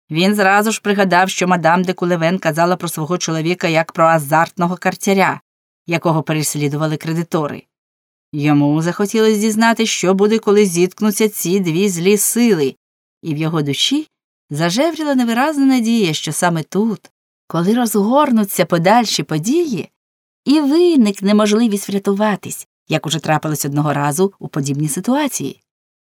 Він зразу ж пригадав, що мадам де Кулевен казала про свого чоловіка як про азартного картяря, якого переслідували кредитори. Йому захотілося дізнати, що буде, коли зіткнуться ці дві злі сили, і в його душі зажевріла невиразна надія, що саме тут, коли розгорнуться подальші події, і виникне можливість врятуватись, як уже трапилось одного разу у подібній ситуації.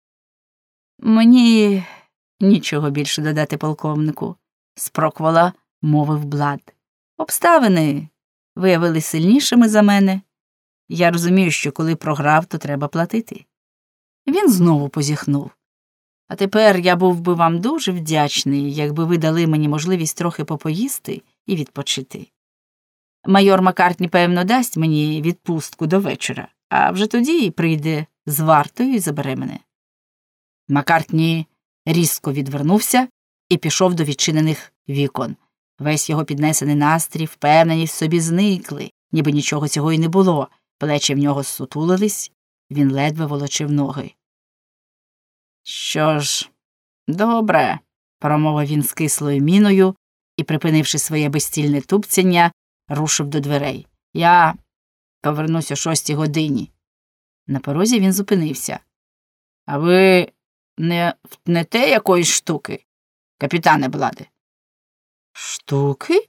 «Мені нічого більше додати полковнику», – спроквола мовив Блад. «Обставини виявились сильнішими за мене. Я розумію, що коли програв, то треба платити». Він знову позіхнув. «А тепер я був би вам дуже вдячний, якби ви дали мені можливість трохи попоїсти і відпочити. Майор Маккартні, певно, дасть мені відпустку до вечора, а вже тоді прийде з вартою і забере мене». Маккартні різко відвернувся і пішов до відчинених вікон. Весь його піднесений настрій, впевненість в собі зникли, ніби нічого цього й не було. Плечі в нього зсутулились, він ледве волочив ноги. «Що ж, добре», – промовив він з кислою міною і, припинивши своє безцільне тупцяння, рушив до дверей. «Я повернусь о 6-й годині». На порозі він зупинився. «А ви не втнете якоїсь штуки, капітане Бладе?» «Штуки?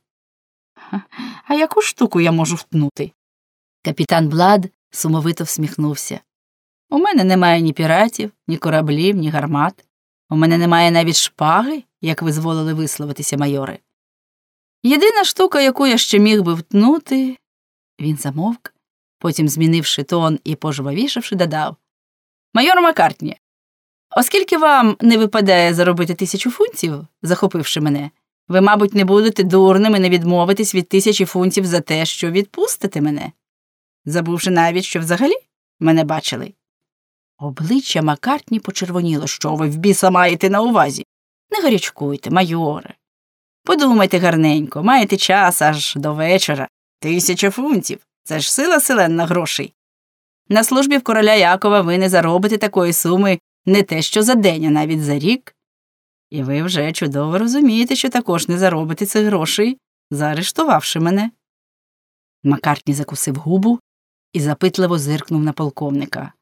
А яку штуку я можу втнути?» Капітан Блад сумовито всміхнувся. «У мене немає ні піратів, ні кораблів, ні гармат. У мене немає навіть шпаги, як ви зволили висловитися, майоре. Єдина штука, яку я ще міг би втнути...» Він замовк, потім, змінивши тон і пожвавішавши, додав. «Майор Маккартні, оскільки вам не випадає заробити 1000 фунтів, захопивши мене, ви, мабуть, не будете дурними не відмовитись від 1000 фунтів за те, що відпустите мене, забувши навіть, що взагалі мене бачили». Обличчя Маккартні почервоніло. «Що ви в біса маєте на увазі? Не гарячкуйте, майоре. Подумайте гарненько, маєте час аж до вечора. 1000 фунтів – це ж сила селенна грошей. На службі в короля Якова ви не заробите такої суми не те що за день, а навіть за рік. І ви вже чудово розумієте, що також не заробите цих грошей, заарештувавши мене». Маккартні закусив губу і запитливо зиркнув на полковника.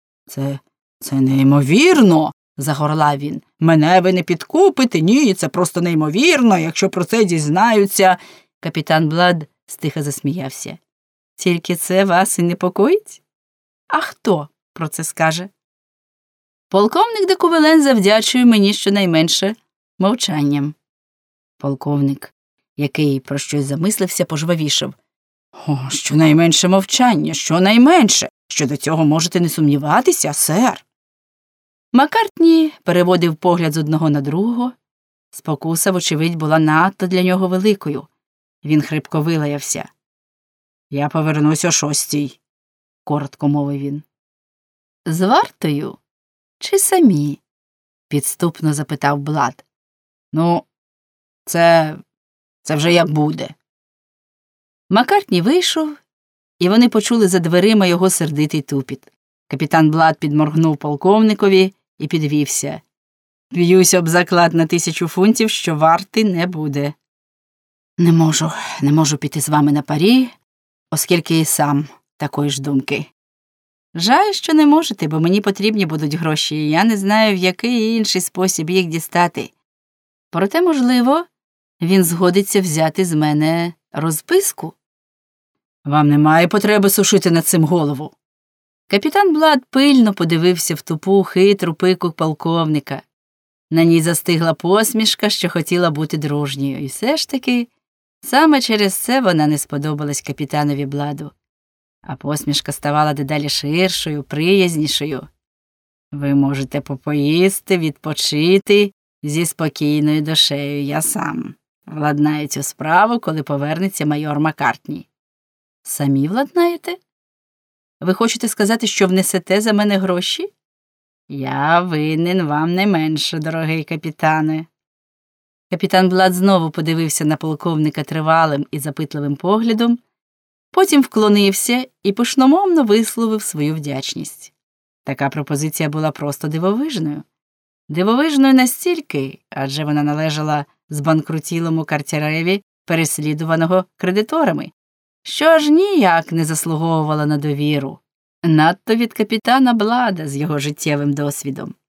Це неймовірно», – загорлав він. «Мене ви не підкупите? Ні, це просто неймовірно, якщо про це дізнаються». Капітан Блад стиха засміявся. «Тільки це вас і непокоїть? А хто про це скаже?» «Полковник де Кулевен завдячує мені щонайменше мовчанням». Полковник, який про щось замислився, пожвавішав. «О, щонайменше мовчання, щонайменше. Щодо цього можете не сумніватися, сер». Маккартні переводив погляд з одного на другого. Спокуса, вочевидь, була надто для нього великою. Він хрипко вилаявся. «Я повернусь о 6-й», – коротко мовив він. «З вартою? Чи самі?» – підступно запитав Блад. «Ну, це вже як буде». Маккартні вийшов, і вони почули за дверима його сердитий тупіт. Капітан Блад підморгнув полковникові і підвівся. «Б'юсь об заклад на 1000 фунтів, що варти не буде. Не можу піти з вами на парі, оскільки і сам такої ж думки». «Жаль, що не можете, бо мені потрібні будуть гроші, і я не знаю, в який інший спосіб їх дістати. Проте, можливо, він згодиться взяти з мене розписку». «Вам немає потреби сушити над цим голову». Капітан Блад пильно подивився в тупу, хитру пику полковника. На ній застигла посмішка, що хотіла бути дружньою. І все ж таки, саме через це вона не сподобалась капітанові Бладу. А посмішка ставала дедалі ширшою, приязнішою. «Ви можете попоїсти, відпочити зі спокійною душею. Я сам владнаю цю справу, коли повернеться майор Маккартні». «Самі владнаєте? Ви хочете сказати, що внесете за мене гроші?» «Я винен вам не менше, дорогий капітане». Капітан Блад знову подивився на полковника тривалим і запитливим поглядом, потім вклонився і пишномовно висловив свою вдячність. Така пропозиція була просто дивовижною. Дивовижною настільки, адже вона належала збанкрутілому картяреві, переслідуваного кредиторами, що аж ніяк не заслуговувала на довіру. Надто від капітана Блада з його життєвим досвідом.